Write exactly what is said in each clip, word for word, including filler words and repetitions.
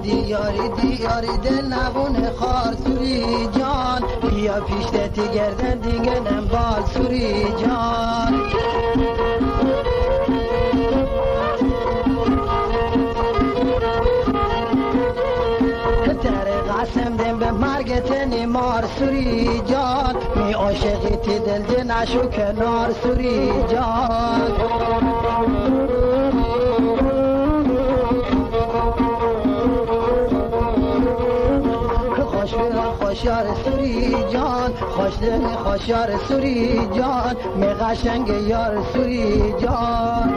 دیاری دیاری دل نبونه خار سوری جان بیا پیشتی گردن دیگه نمبال سوری جان قسم دیم به مرگت نیمار سوری جان می عاشقی تی دل دی نشو کنار سوری جان خوش خوشیار سوری جان خوش دل خوشیار سوری جان می قشنگ یار سوری جان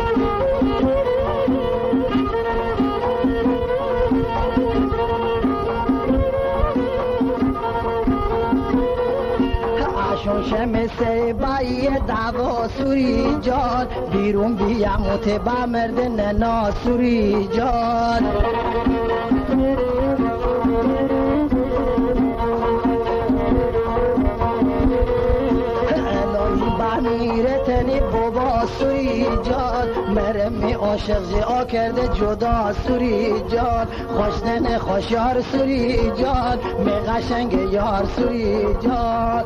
شمسه بایی دعوا سوری جان بیرون بیا متبع مردن نا سوری جان الهی بمیرتنی بابا سوری جان مرمی عاشق زیا کرده جدا سوری جان خوشنن خوشیار سوری جان می قشنگ یار سوری جان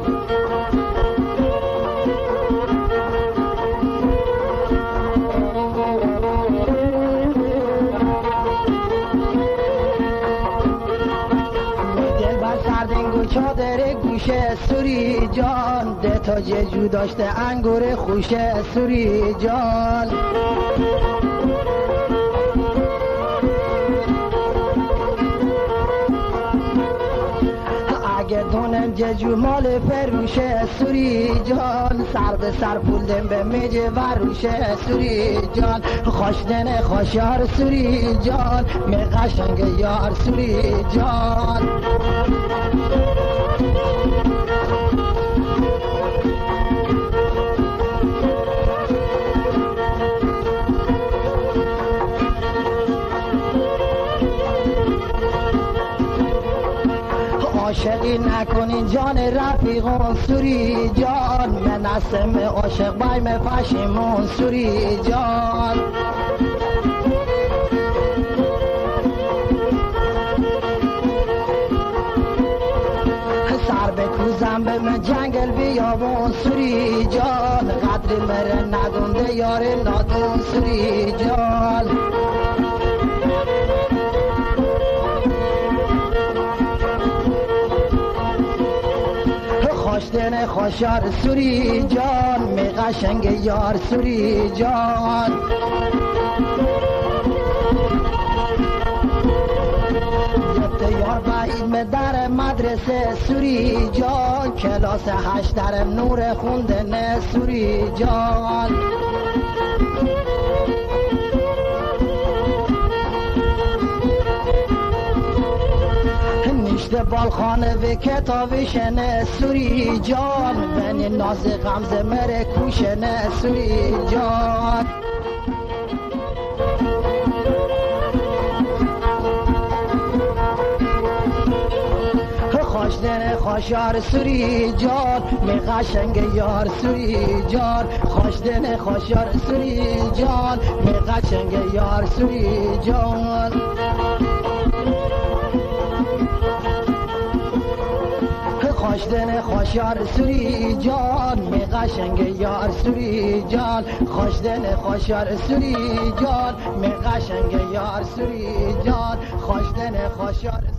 چادر گوشه سوری جان ده تا ججو داشته انگور خوشه سوری جان اگه دونم ججو مال فروشه سوری جان سر به سر پولدم به میجه وروشه سوری جان خوشدن خوشیار سوری جان می قشنگ یار سوری جان عاشقی نکنین جان رفیقون سوری جان من اسم عاشق بای مفشیمون سوری جان سر بکوزم به من جنگل بیابون سوری جان قدر مره ندونده یار نادون سوری جان خوشدن خوشیار سوری جان می قشنگ یار سوری جان یه یار بعید در مدرسه سوری جان کلاس هشت در نور خوندن سوری جان نشته بالخانه و کتابشنه سوری جان بنی ناز غمزه مره کوشنه سوری جان خوشدن خوشیار سوری جان می قشنگ یار سوری جان خوشدن خوشیار سوری جان می قشنگ یار سوری جان خوشدن خوشیار سوری جان می قشنگ یار سوری جان خوشدن خوشیار سوری جان می قشنگ یار سوری جان خوشدن خوشیار